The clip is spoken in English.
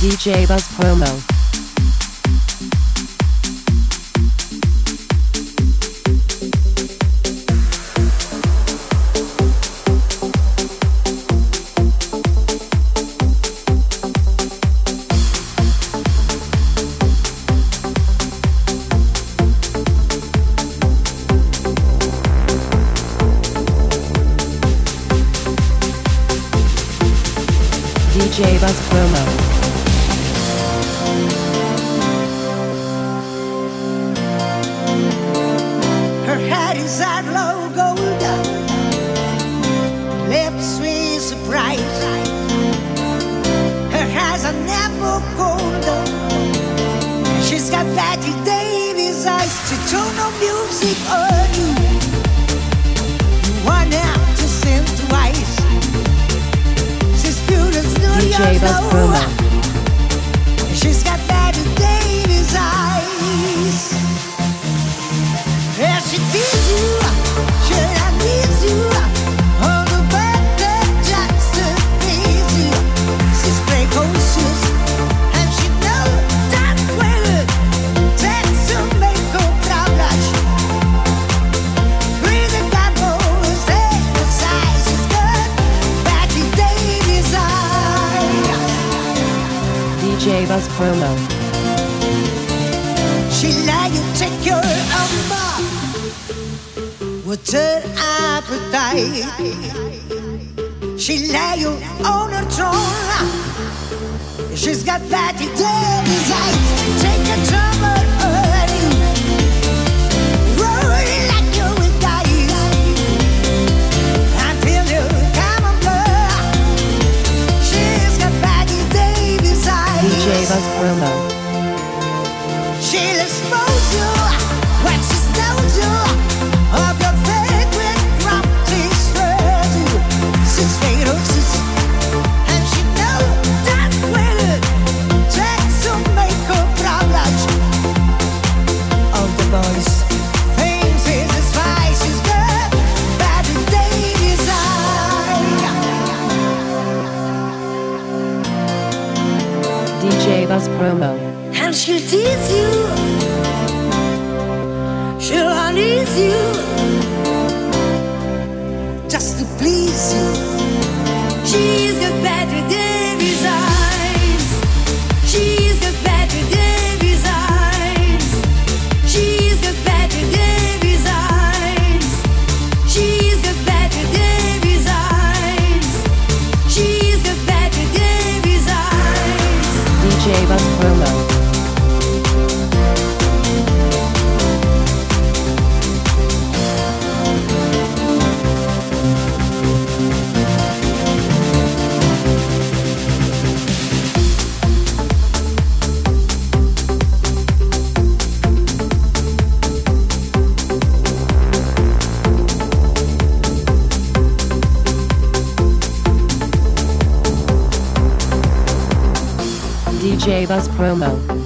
DJ Buzz Promo. DJ Buzz Promo. Her hair is low gold, lips with surprise. Her eyes are never cold. She's got Betty Davis eyes to tune no music on you. You want out to sing twice. DJ Buzz Promo. She's got Betty Davis eyes. Yeah, she tease you, should I tease you? On the birthday just to please you. She's precocious, and she knows that's well. Takes to make her proud blush. With the gobbles, the size is good. Betty Davis eyes. DJ Buzz Promo. She let you take your umbrella. What's her appetite? She lay you on her throne. She's got Betty Davis eyes. Take a trouble on you. Roll like you will die. Until you come on blood. She's got Betty Davis eyes. DJ Buzz Promo. She'll expose you when she knows you of your favorite properties for you. She's ferocious, and she knows that's well. Takes to make her proud blush. All the boys things is as spice is good. Betty Davis DJ Buzz Promo. and she'll tease you. She'll unease you just to please you. She's got Betty Davis eyes. She's got Betty Davis eyes. She's got Betty Davis eyes. She's got Betty Davis eyes. She's got Betty Davis eyes. DJ Buzz Promo. DJ Buzz Promo.